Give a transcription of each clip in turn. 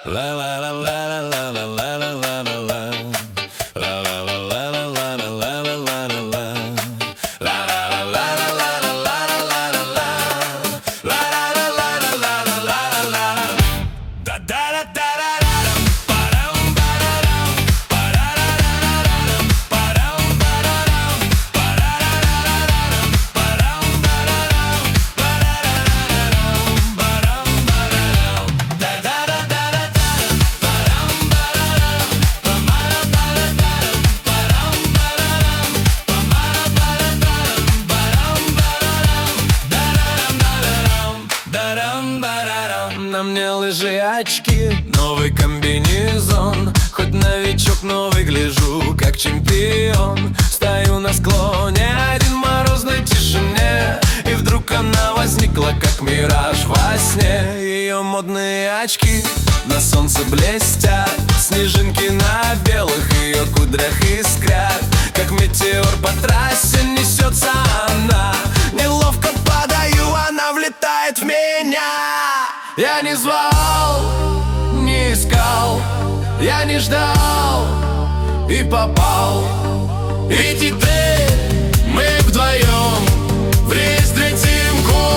La la la la la la la la la la la. La la la la la la la la la la la la. La la la la la la la la la la. La la la la la la la la la. Da da da da da da. Param pararam. Parararararam. Param pararam. Parararararam. Param pararam. Parararararam. Param pararam. Da da da da da. Param pararam. Pamara parataram. Param pararam. Pamara parataram. Param pararam. Дарам дарам. Дарам барарам. На мне лыжи, очки, новый комбинезон. Хоть новичок, но выгляжу как чемпион. Стою на склоне один в морозной тишине, и вдруг она возникла, как мираж во сне. Ее модные очки на солнце блестят, снежинки на белых ее кудрях искрят. Как метеор по трассе несется она, неловко падаю, она влетает в меня. Я не звал, не искал, я не ждал и попал. И теперь мы вдвоем в рейс летим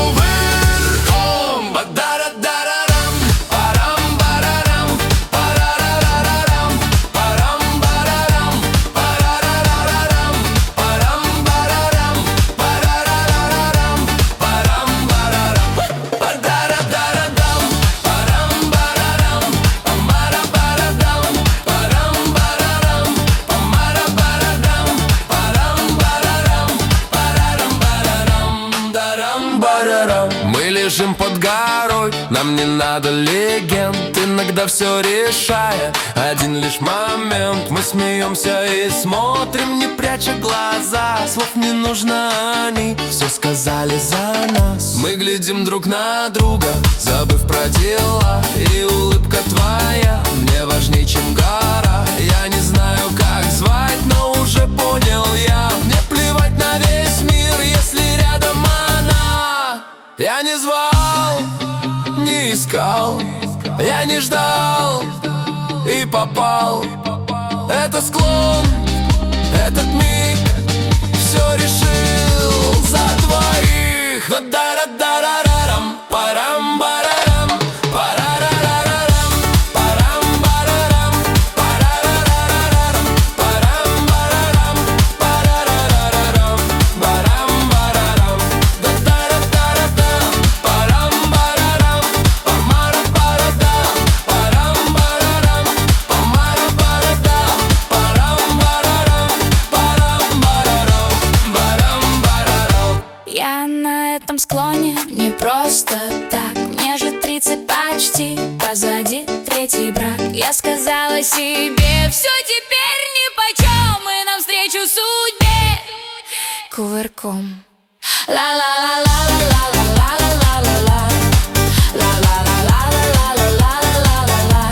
кувырком. Ба-да-да-да-да-дам, парам-барарам, парарарарарам, парам-барарам, парарарарарам, парам-барарам, парарарарарам, парам-барарам. Ба-да-да-да-да-дам, парам-барарам, памара-барадам, парам-барарам, памара-барадам, парам-барарам, парарам-барарам, дарам-барарам. Мы лежим под горой, нам не надо легенд, иногда все решая один лишь момент. Мы смеемся и смотрим, не пряча глаза, слов не нужно, они все сказали за нас. Мы глядим друг на друга, забыв про дела, и улыбка твоя мне важней, чем гора. Я не знаю, как звать, но уже понял я, мне плевать на весь мир, если рядом она. Я не звал, не искал, я не ждал и попал. Это склон, этот миг все решил за двоих. Да-да-да-да-рарам, парам-барарам, парарарарарам, парам-барарам, парарарарарам, парам-барарам, парарарарарам, парам-барарам. Да-да-да-да-да, парам-барарам, памара-парадам, парам-барарам, памара-парадам, парам-барарам, парам-барарам, парам-барарам. Я на этом склоне не просто так. Мне же 30 почти, позади третий брак. Я сказала себе, все теперь нипочем, мы навстречу судьбе кувырком. Ла-ла-ла-ла-ла-ла-ла-ла-ла-ла. Ла-ла-ла-ла-ла-ла-ла-ла-ла.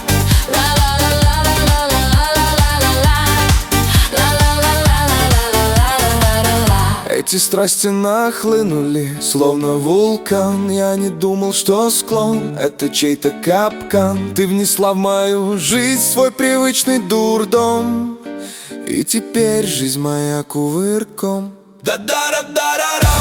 Ла-ла-ла-ла-ла-ла-ла-ла-ла-ла-ла-ла-ла-ла. Эти страсти нахлынули, словно вулкан. Я не думал, что склон — это чей-то капкан. Ты внесла в мою жизнь свой привычный дурдом, и теперь жизнь моя кувырком. Да-да-да-да-да-да.